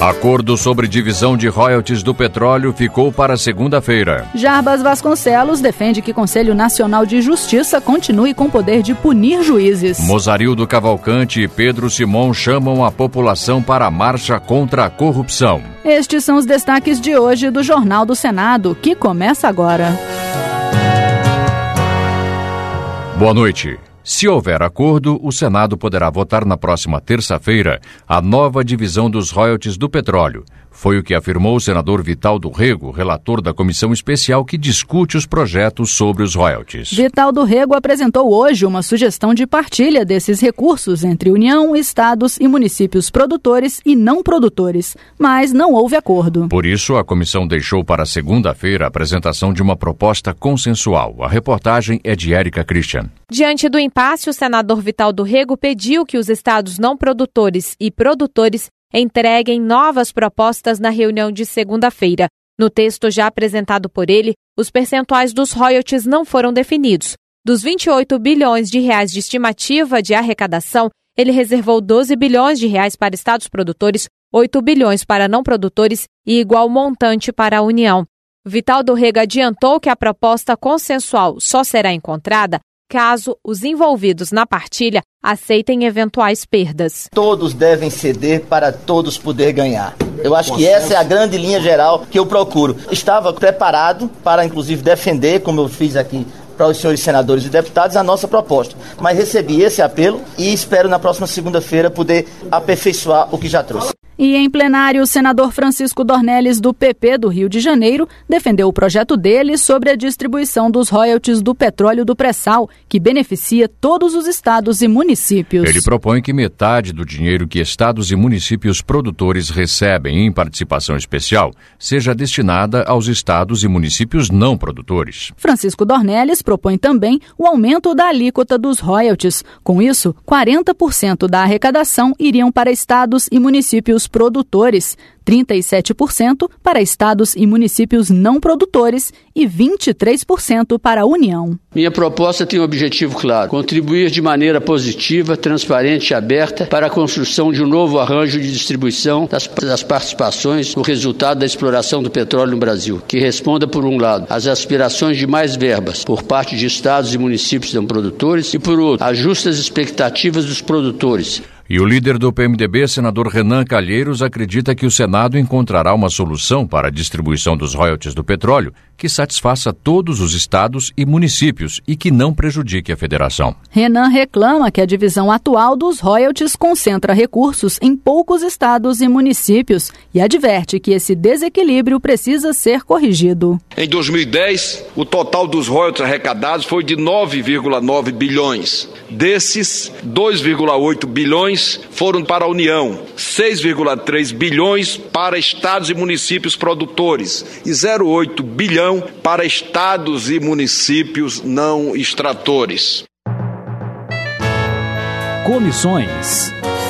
Acordo sobre divisão de royalties do petróleo ficou para segunda-feira. Jarbas Vasconcelos defende que Conselho Nacional de Justiça continue com poder de punir juízes. Mozarildo Cavalcante e Pedro Simon chamam a população para a marcha contra a corrupção. Estes são os destaques de hoje do Jornal do Senado, que começa agora. Boa noite. Se houver acordo, o Senado poderá votar na próxima terça-feira a nova divisão dos royalties do petróleo. Foi o que afirmou o senador Vital do Rego, relator da comissão especial que discute os projetos sobre os royalties. Vital do Rego apresentou hoje uma sugestão de partilha desses recursos entre União, estados e municípios produtores e não produtores, mas não houve acordo. Por isso, a comissão deixou para segunda-feira a apresentação de uma proposta consensual. A reportagem é de Érica Christian. Diante do impasse, o senador Vital do Rego pediu que os estados não produtores e produtores entreguem novas propostas na reunião de segunda-feira. No texto já apresentado por ele, os percentuais dos royalties não foram definidos. Dos 28 bilhões de reais de estimativa de arrecadação, ele reservou 12 bilhões de reais para estados produtores, 8 bilhões para não produtores e igual montante para a União. Vital do Rego adiantou que a proposta consensual só será encontrada caso os envolvidos na partilha aceitem eventuais perdas. Todos devem ceder para todos poder ganhar. Eu acho que essa é a grande linha geral que eu procuro. Estava preparado para, inclusive, defender, como eu fiz aqui para os senhores senadores e deputados, a nossa proposta. Mas recebi esse apelo e espero na próxima segunda-feira poder aperfeiçoar o que já trouxe. E em plenário, o senador Francisco Dornelles, do PP do Rio de Janeiro, defendeu o projeto dele sobre a distribuição dos royalties do petróleo do pré-sal, que beneficia todos os estados e municípios. Ele propõe que metade do dinheiro que estados e municípios produtores recebem em participação especial seja destinada aos estados e municípios não produtores. Francisco Dornelles propõe também o aumento da alíquota dos royalties. Com isso, 40% da arrecadação iriam para estados e municípios produtores, 37% para estados e municípios não produtores e 23% para a União. Minha proposta tem um objetivo claro: contribuir de maneira positiva, transparente e aberta para a construção de um novo arranjo de distribuição das participações no resultado da exploração do petróleo no Brasil, que responda, por um lado, às aspirações de mais verbas por parte de estados e municípios não produtores e, por outro, às justas expectativas dos produtores. E o líder do PMDB, senador Renan Calheiros, acredita que o Senado encontrará uma solução para a distribuição dos royalties do petróleo que satisfaça todos os estados e municípios e que não prejudique a federação. Renan reclama que a divisão atual dos royalties concentra recursos em poucos estados e municípios e adverte que esse desequilíbrio precisa ser corrigido. Em 2010, o total dos royalties arrecadados foi de 9,9 bilhões. Desses, 2,8 bilhões foram para a União, 6,3 bilhões para estados e municípios produtores e 0,8 bilhão para estados e municípios não extratores. Comissões.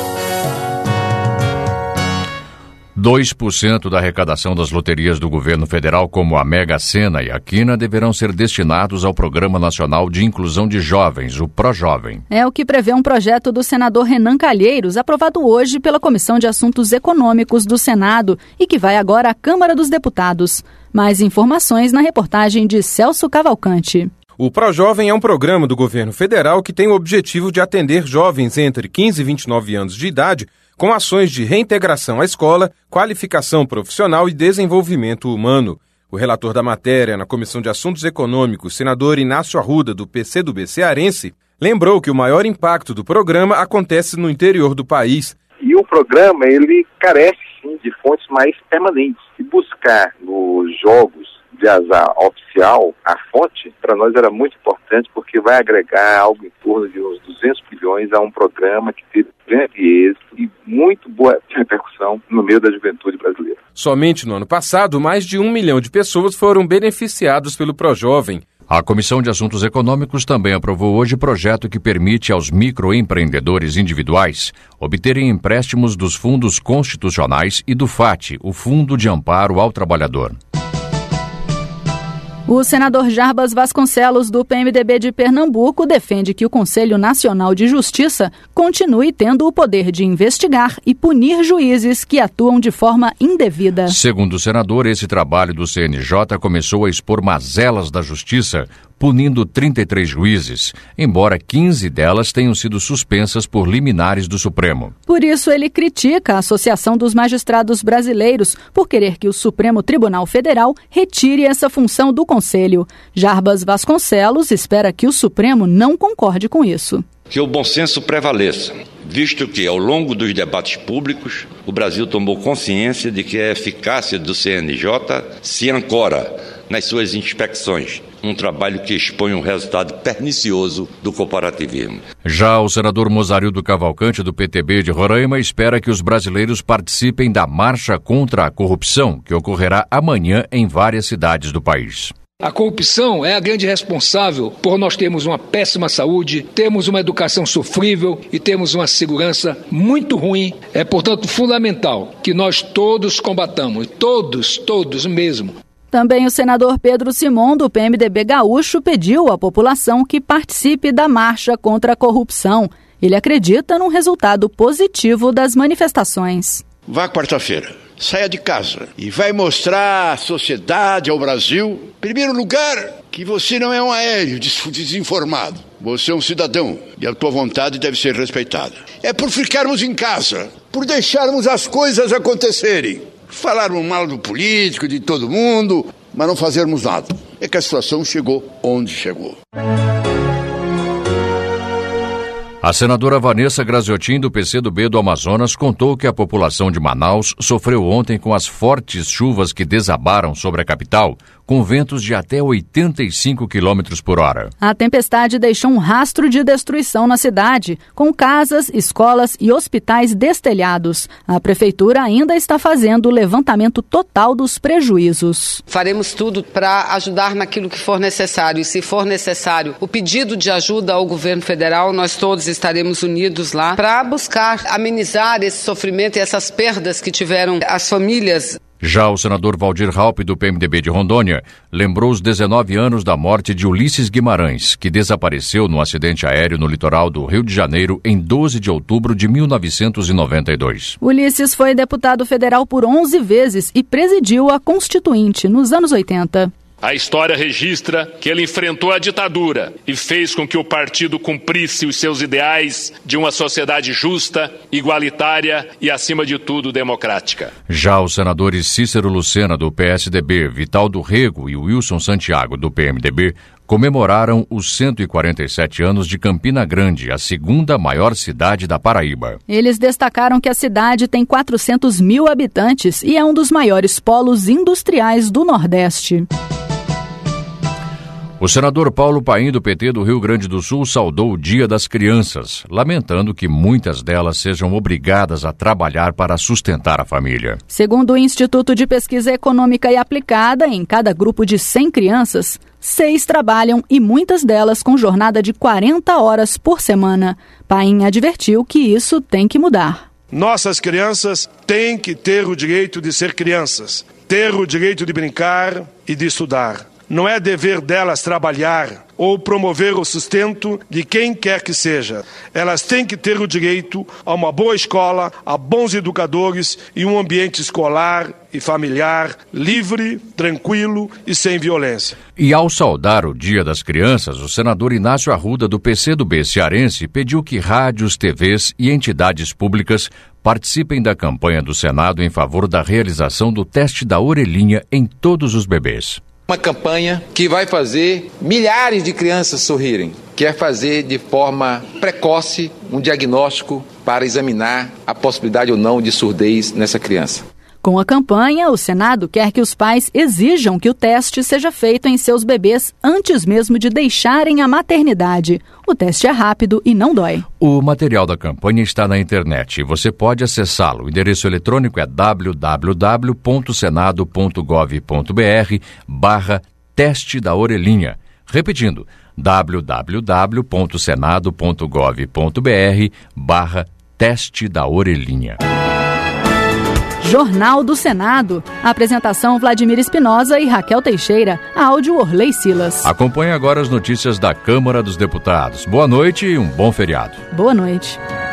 2% da arrecadação das loterias do governo federal, como a Mega Sena e a Quina, deverão ser destinados ao Programa Nacional de Inclusão de Jovens, o ProJovem. É o que prevê um projeto do senador Renan Calheiros, aprovado hoje pela Comissão de Assuntos Econômicos do Senado e que vai agora à Câmara dos Deputados. Mais informações na reportagem de Celso Cavalcante. O ProJovem é um programa do governo federal que tem o objetivo de atender jovens entre 15 e 29 anos de idade com ações de reintegração à escola, qualificação profissional e desenvolvimento humano. O relator da matéria na Comissão de Assuntos Econômicos, senador Inácio Arruda, do PCdoB cearense, lembrou que o maior impacto do programa acontece no interior do país. E o programa, ele carece, sim, de fontes mais permanentes. E buscar nos jogos de azar oficial a fonte, para nós era muito importante, porque vai agregar algo em torno de uns 200 bilhões a um programa que teve grande êxito e muito boa repercussão no meio da juventude brasileira. Somente no ano passado, mais de 1 milhão de pessoas foram beneficiados pelo ProJovem. A Comissão de Assuntos Econômicos também aprovou hoje projeto que permite aos microempreendedores individuais obterem empréstimos dos fundos constitucionais e do FAT, o Fundo de Amparo ao Trabalhador. O senador Jarbas Vasconcelos, do PMDB de Pernambuco, defende que o Conselho Nacional de Justiça continue tendo o poder de investigar e punir juízes que atuam de forma indevida. Segundo o senador, esse trabalho do CNJ começou a expor mazelas da Justiça, punindo 33 juízes, embora 15 delas tenham sido suspensas por liminares do Supremo. Por isso, ele critica a Associação dos Magistrados Brasileiros por querer que o Supremo Tribunal Federal retire essa função do Conselho. Jarbas Vasconcelos espera que o Supremo não concorde com isso. Que o bom senso prevaleça, visto que, ao longo dos debates públicos, o Brasil tomou consciência de que a eficácia do CNJ se ancora nas suas inspecções, um trabalho que expõe um resultado pernicioso do corporativismo. Já o senador Mozarildo Cavalcante, do PTB de Roraima, espera que os brasileiros participem da marcha contra a corrupção, que ocorrerá amanhã em várias cidades do país. A corrupção é a grande responsável por nós termos uma péssima saúde, termos uma educação sofrível e termos uma segurança muito ruim. É, portanto, fundamental que nós todos combatamos, todos mesmo. Também o senador Pedro Simon, do PMDB gaúcho, pediu à população que participe da marcha contra a corrupção. Ele acredita num resultado positivo das manifestações. Vá quarta-feira, saia de casa e vai mostrar à sociedade, ao Brasil, em primeiro lugar, que você não é um aéreo desinformado. Você é um cidadão e a tua vontade deve ser respeitada. É por ficarmos em casa, por deixarmos as coisas acontecerem. Falarmos mal do político, de todo mundo, mas não fazermos nada. É que a situação chegou onde chegou. A senadora Vanessa Graziotin, do PCdoB do Amazonas, contou que a população de Manaus sofreu ontem com as fortes chuvas que desabaram sobre a capital, com ventos de até 85 km por hora. A tempestade deixou um rastro de destruição na cidade, com casas, escolas e hospitais destelhados. A prefeitura ainda está fazendo o levantamento total dos prejuízos. Faremos tudo para ajudar naquilo que for necessário. E se for necessário o pedido de ajuda ao governo federal, nós todos estaremos unidos lá para buscar amenizar esse sofrimento e essas perdas que tiveram as famílias. Já o senador Valdir Raupp, do PMDB de Rondônia, lembrou os 19 anos da morte de Ulisses Guimarães, que desapareceu num acidente aéreo no litoral do Rio de Janeiro em 12 de outubro de 1992. Ulisses foi deputado federal por 11 vezes e presidiu a Constituinte nos anos 80. A história registra que ele enfrentou a ditadura e fez com que o partido cumprisse os seus ideais de uma sociedade justa, igualitária e, acima de tudo, democrática. Já os senadores Cícero Lucena, do PSDB, Vital do Rego e Wilson Santiago, do PMDB, comemoraram os 147 anos de Campina Grande, a segunda maior cidade da Paraíba. Eles destacaram que a cidade tem 400 mil habitantes e é um dos maiores polos industriais do Nordeste. O senador Paulo Paim, do PT do Rio Grande do Sul, saudou o Dia das Crianças, lamentando que muitas delas sejam obrigadas a trabalhar para sustentar a família. Segundo o Instituto de Pesquisa Econômica e Aplicada, em cada grupo de 100 crianças, 6 trabalham e muitas delas com jornada de 40 horas por semana. Paim advertiu que isso tem que mudar. Nossas crianças têm que ter o direito de ser crianças, ter o direito de brincar e de estudar. Não é dever delas trabalhar ou promover o sustento de quem quer que seja. Elas têm que ter o direito a uma boa escola, a bons educadores e um ambiente escolar e familiar livre, tranquilo e sem violência. E ao saudar o Dia das Crianças, o senador Inácio Arruda, do PCdoB cearense, pediu que rádios, TVs e entidades públicas participem da campanha do Senado em favor da realização do teste da orelhinha em todos os bebês. Uma campanha que vai fazer milhares de crianças sorrirem, quer fazer de forma precoce um diagnóstico para examinar a possibilidade ou não de surdez nessa criança. Com a campanha, o Senado quer que os pais exijam que o teste seja feito em seus bebês antes mesmo de deixarem a maternidade. O teste é rápido e não dói. O material da campanha está na internet e você pode acessá-lo. O endereço eletrônico é www.senado.gov.br/teste da orelhinha. Repetindo, www.senado.gov.br/teste da orelhinha. Jornal do Senado. Apresentação Vladimir Espinosa e Raquel Teixeira. Áudio Orley Silas. Acompanhe agora as notícias da Câmara dos Deputados. Boa noite e um bom feriado. Boa noite.